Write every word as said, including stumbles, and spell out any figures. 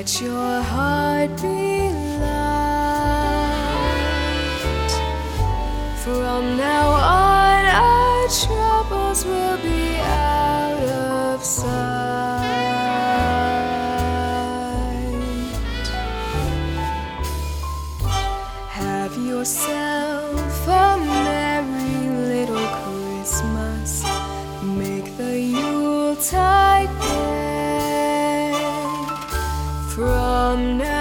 Let your heart be light. From now on, our troubles will be out of sight. Have yourself a merry little Christmas. Make the Yuletide gay. From now